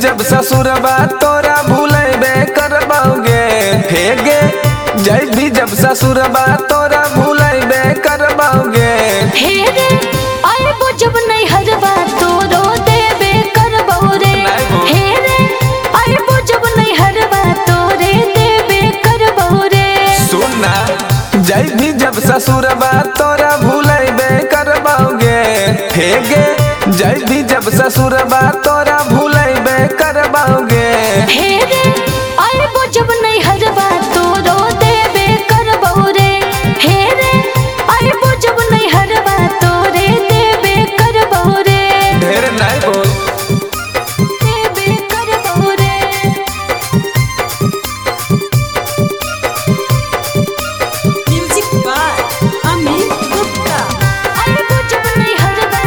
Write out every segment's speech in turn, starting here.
जब ससुरबा तोरा भूलेबे करबोगे हे गे। जय भी जब ससुरबा तोरा भूलेबे करबोगे हे रे आइबो जब नहीं हरबा तोरो देबे करबो रे। हे रे आइबो जब नहीं हरबा तोरे देबे करबो रे। सुनना जय भी जब ससुरबा तोरा भूलेबे करबोगे हे गे। जय भी जब ससुरबा तोरा भूलेबे करबोगे हे रे आइबो जब नहीं हरबा तोरो देबे करबो रे। हे रे आइबो जब नहीं हरबा तोरे देबे करबो रे। ढेर नहीं बोल देबे करबो रे। Music by Amit Gupta. आइबो जब नहीं हरबा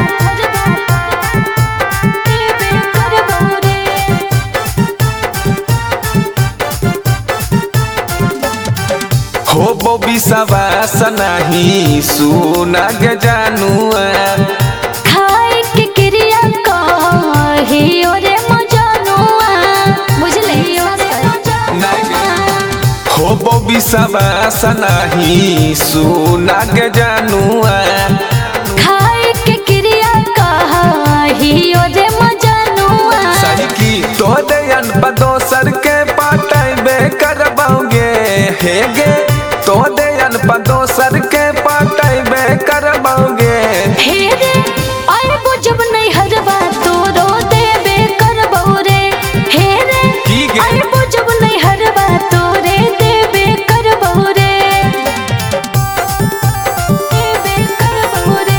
देबे करबो रे। हो बोबी सवास नहीं सुना गे जानुआ। खाए के क्रिया कही ओरे मजनुआ बुझले हो बोबी सवास नहीं सुना गे जानुआ। खाए के क्रिया कही ओरे मजनुआ। सही की तो दयन दोसर के पटाइबे करबोगे हे गे। तो दयन दोसर के पटाइबे करबोगे हे रे आइबो जब नहीं हरबा तोरो देबे करबो रे। हे रे की गे? आइबो जब नहीं हरबा तोरे देबे करबो रे। देबे करबो रे।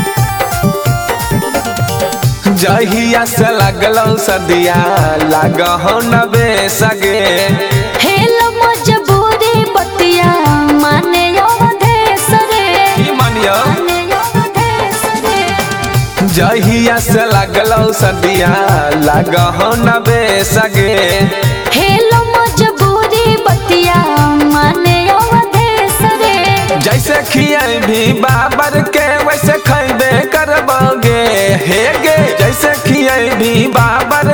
जहिया से लगलो सदिया लगहो नबे सगे। हेल मजबूरी बतिया माने अवधेश रे। की मानियो माने अवधेश रे। जहिया से लगलो सदिया लगहो नबे सगे। हेल मजबूरी बतिया माने अवधेश रे। जैसे खियाई भी बाबर के वैसे खैबे करबोगे हे गे। जैसे खियाई भी बाबर